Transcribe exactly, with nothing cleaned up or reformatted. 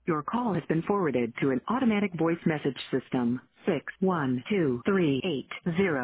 Your call has been forwarded to an automatic voice message system. six one two three eight zero